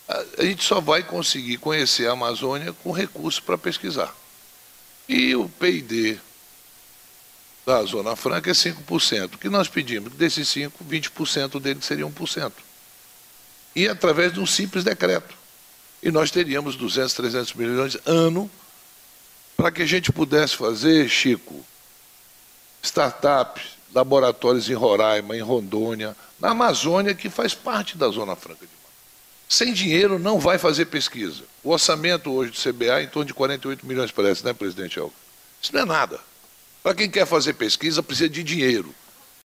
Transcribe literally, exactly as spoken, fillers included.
a gente só vai conseguir conhecer a Amazônia com recursos para pesquisar. E o P I D da Zona Franca é cinco por cento. O que nós pedimos? Desses cinco por cento, vinte por cento dele seria um por cento. E através de um simples decreto. E nós teríamos duzentos, trezentos milhões ano para que a gente pudesse fazer, Chico, startups, laboratórios em Roraima, em Rondônia, na Amazônia, que faz parte da Zona Franca de Manaus. Sem dinheiro não vai fazer pesquisa. O orçamento hoje do C B A é em torno de quarenta e oito milhões, parece, né, presidente Alves? Isso não é nada. Para quem quer fazer pesquisa, precisa de dinheiro.